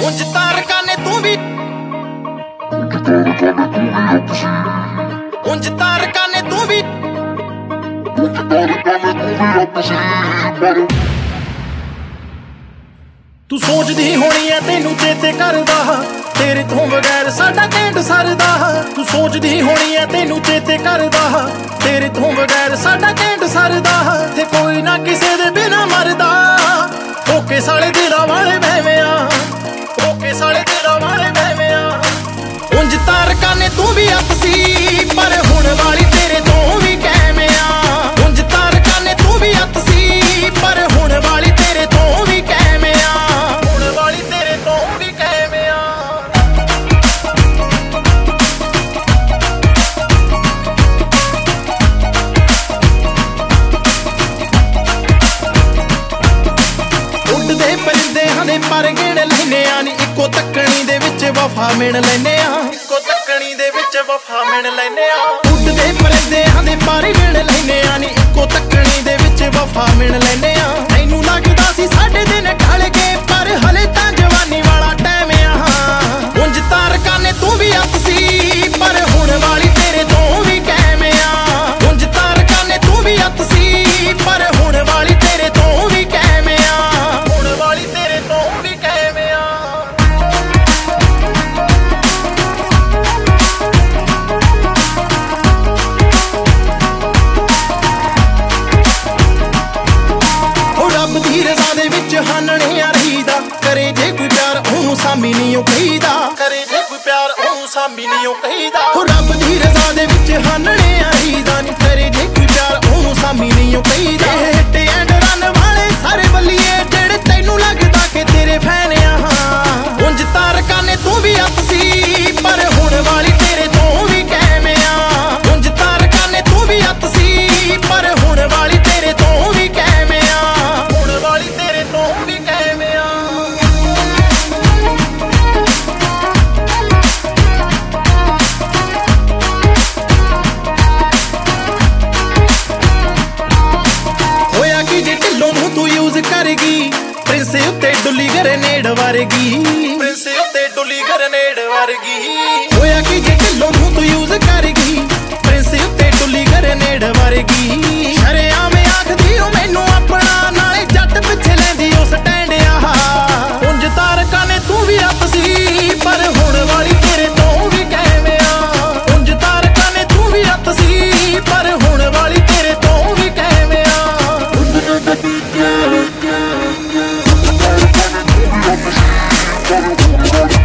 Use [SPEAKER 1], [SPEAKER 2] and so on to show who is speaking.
[SPEAKER 1] ਉਂਝ ਤਾਰਕਾਂ ਨੇ ਤੂੰ ਵੀ ਉਂਝ ਤਾਰਕਾਂ ਨੇ ਤੂੰ ਵੀ ਤੂੰ ਸੋਚਦੀ ਹੋਣੀ ਐ ਤੈਨੂੰ ਚੇਤੇ ਕਰਦਾ ਤੇਰੇ ਤੋਂ ਬਗੈਰ ਸਾਡਾ ਕੈਂਟ ਸਰਦਾ ਤੂੰ ਸੋਚਦੀ ਹੋਣੀ ਐ ਤੈਨੂੰ ਚੇਤੇ ਕਰਦਾ ਤੇਰੇ ਤੋਂ ਬਗੈਰ ਸਾਡਾ ਕੈਂਟ ਸਰਦਾ ਤੇ ਕੋਈ ਨਾ ਕਿਸੇ ਦੇ ਬਿਨਾ ਮਰਦਾ ਓਕੇ ਸਾਲੇ ਦਿਲਾਂ ਵਾਲੇ ਬਹਿਵਿਆਂ ਓਕੇ ਸਾਲੇ ਦਿਲਾਂ ਵਾਲੇ ਬਹਿਵਿਆਂ ਉਂਝ ਤਾਰਕਾਂ ਨੇ ਤੂੰ ਵੀ ਆਪਸੀ ਪਰ ਹੁਣ ਵਾਲੀ ਤੇਰੇ ਤੋਂ ਵੀ ਕਹਿਮਿਆਂ ਉਂਝ ਤਾਰਕਾਂ ਨੇ ਤੂੰ ਵੀ ਆਪਸੀ ਪਰ ਹੁਣ ਵਾਲੀ ਤੇਰੇ ਤੋਂ ਵੀ ਕਹਿਮਿਆਂ ਹੁਣ ਵਾਲੀ ਤੇਰੇ ਤੋਂ ਵੀ ਕਹਿਮਿਆਂ ਉੱਡਦੇ ਪਰਿੰਦਿਆਂ ਦੇ ਪਰ ਗਿਣ ਲੈਨੇ ਆ ਨੀ ਇੱਕੋ ਤੱਕਣੀ ਦੇ ਵਿੱਚ ਵਫਾ ਮਿਣ ਲੈਨੇ ਆ ਇੱਕੋ ਤੱਕਣੀ ਦੇ ਵਿੱਚ ਵਫਾ ਮਿਣ ਲੈਨੇ ਆ ਉੱਡਦੇ ਪਰਿੰਦਿਆਂ ਦੇ ਪਰ ਗਿਣ ਲੈਨੇ ਆ ਨੀ ਇੱਕੋ ਤੱਕਣੀ ਦੇ ਵਿੱਚ ਵਫਾ ਮਿਣ ਲੈਨੇ ਆ ਤੈਨੂੰ ਲੱਗਦਾ ਸੀ ਸਾਡੇ ਦਿਨ ਢਲ ਗਏ ਪਰ ਹਲੇ ਤਾਂ ਜਵਾਨੀ ਵਾਲਾ ਟਾਈਮ ਆ ਉਂਝ ਤਾਰਕਾਂ ਨੇ ਤੂੰ ਵੀ ਆਪਸੀ ਪਰ ਹੁਣ ਵਾਲੀ ਤੇਰੇ ਤੋਂ ਵੀ ਕਹਿਮਿਆਂ ਉਂਝ ਤਾਰਕਾਂ ਨੇ ਤੂੰ ਵੀ ਆਪਸੀ ਪਰ ਹੁਣ ਵਾਲੀ ਤੇਰੇ ਤੋਂ ਵੀ ਕਹਿਮਿਆਂ ਹੁਣ ਵਾਲੀ ਤੇਰੇ ਤੋਂ ਵੀ ਕਹਿਮਿਆਂ ਰੱਬ ਦੀ ਰਜ਼ਾ ਦੇ ਵਿੱਚ ਹਾਨਣੇ ਆ ਰਹੀਦਾ ਕਰੇ ਜੇ ਕੋਈ ਪਿਆਰ ਉਹਨੂੰ ਸਾਮੀ ਨਹੀਂ ਉਹ ਕਹੀਦਾ ਕਰੇ ਜੇ ਕੋਈ ਪਿਆਰ ਉਹਨੂੰ ਸਾਮੀ ਨਹੀਂ ਉਹ ਕਹੀਦਾ ਰੱਬ ਦੀ ਰਜ਼ਾ ਦੇ ਵਿੱਚ ਹਾਨਣੇ ਆ ਰਹੀਦਾ ਨਹੀਂ ਕਰੇ ਜੇ ਕੋਈ ਪਿਆਰ ਉਹਨੂੰ ਸਾਮੀ ਨਹੀਂ ਉਹ ਕਹੀਦਾ ਹਿੱਟ ਐਂਡ ਰਨ ਵਾਲੇ ਸਾਰੇ ਬੱਲੀਏ ਜਿਹੜੇ ਤੈਨੂੰ ਲੱਗਦਾ ਕਿ ਤੇਰੇ ਫੈਨ ਆ ਉਂਝ ਤਾਰਕਾਂ ਨੇ ਤੂੰ ਵੀ ਆਪਸੀ ਪਰ ਹੁਣ ਵਾਲੀ ਤੇਰੇ ਤੋਂ ਵੀ ਕਹਿਮਿਆਂ ਉਂਝ ਤਾਰਕਾਂ ਨੇ ਤੂੰ ਵੀ ਆਪਸੀ ਪਰ ਹੁਣ ਵਾਲੀ ਤੇਰੇ ਤੋਂ ਵੀ ਕਹਿਮਿਆਂ ਹੁਣ ਵਾਲੀ ਤੇਰੇ ਤੋਂ ਵੀ ਕਹਿਮਿਆਂ ਹੋਇਆ ਕਿ ਜੇ ਢਿੱਲੋਂ ਨੂੰ ਤੂੰ ਯੂਜ਼ ਕਰੇਗੀ ਪ੍ਰਿੰਸ ਉੱਤੇ ਡੁੱਲੀ ਗਰਨੇਡ ਵਰਗੀ ਪ੍ਰਿੰਸ ਉੱਤੇ ਡੁੱਲੀ ਗਰਨੇਡ ਵਰਗੀ ਹੋਇਆ ਕਿ ਜੇ ਢਿੱਲੋਂ ਨੂੰ ਤੂੰ ਯੂਜ਼ ਕਰੇਗੀ ਪ੍ਰਿੰਸ ਉੱਤੇ ਡੁੱਲੀ ਗਰਨੇਡ ਵਰਗੀ ਸ਼ਰੇਆਮ ਆਖਦੀ ਉਹ ਮੈਨੂੰ ਆਪਣਾ ਨਾਲੇ ਜੱਟ ਪਿੱਛੇ ਲੈਂਦੀ ਉਹ ਸਟੈਂਡ ਆ ਉਂਝ ਤਾਰਕਾਂ ਨੇ ਤੂੰ ਵੀ ਆਪਸੀ ਪਰ ਹੁਣ ਵਾਲੀ ਤੇਰੇ ਤੋਂ ਵੀ ਕਹਿਮਿਆਂ ਉਂਝ ਤਾਰਕਾਂ ਨੇ ਤੂੰ ਵੀ ਆਪਸੀ ਪਰ ਹੁਣ ਵਾਲੀ ਤੇਰੇ ਤੋਂ ਵੀ ਕਹਿਮਿਆਂ
[SPEAKER 2] Got